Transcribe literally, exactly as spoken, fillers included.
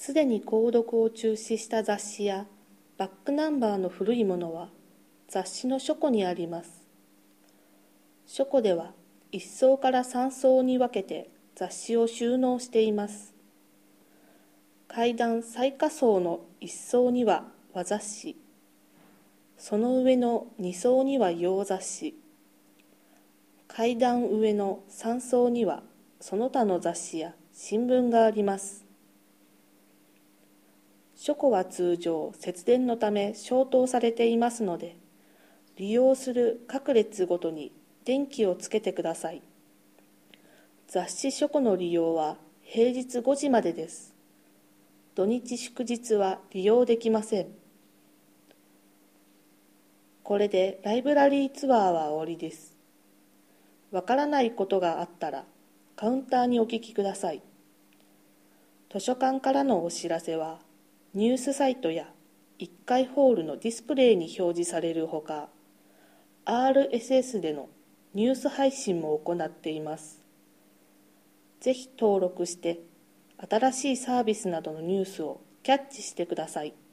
すでに購読を中止した雑誌やバックナンバーの古いものは雑誌の書庫にあります。書庫ではいっ層からさん層に分けて雑誌を収納しています。階段最下層のいっ層には和雑誌、その上のに層には洋雑誌、階段上のさん層にはその他の雑誌や新聞があります。書庫は通常節電のため消灯されていますので、利用する各列ごとに電気をつけてください。雑誌書庫の利用は平日ごじまでです。土日祝日は利用できません。これでライブラリーツアーは終わりです。わからないことがあったらカウンターにお聞きください。図書館からのお知らせはニュースサイトやいっかいホールのディスプレイに表示されるほか、アールエスエス でのニュース配信も行っています。ぜひ登録して新しいサービスなどのニュースをキャッチしてください。